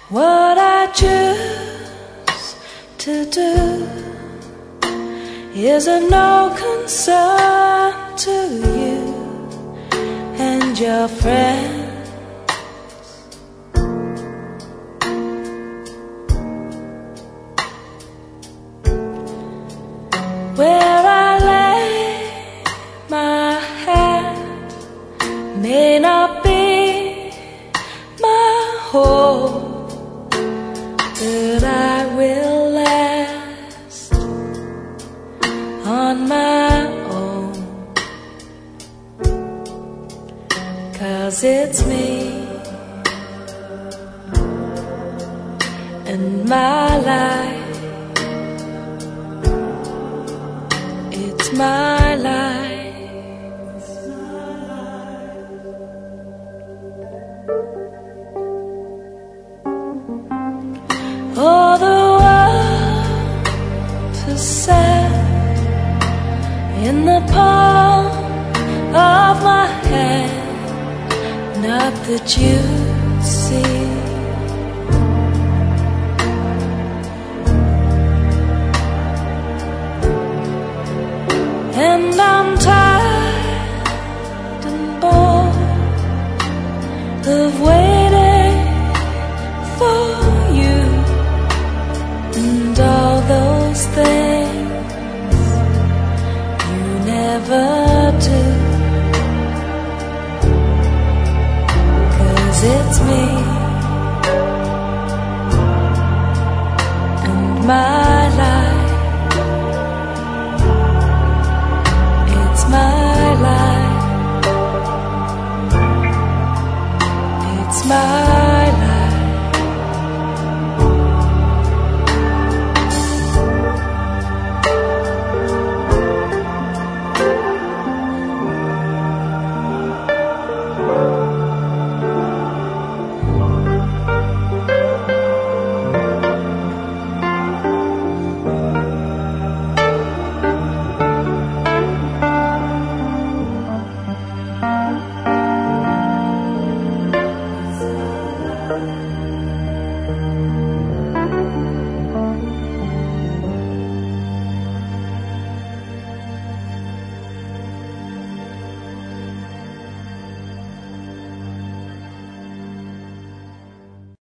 What I choose to do is of no concern to you and your friends. Where I lay my head may not be my home, but I will last on my own, 'cause it's me and my life. It's my life. Oh, the world is set in the palm of my hand, not that you see. And I'm tired and bored of waiting for you and all those things you never do, 'cause it's me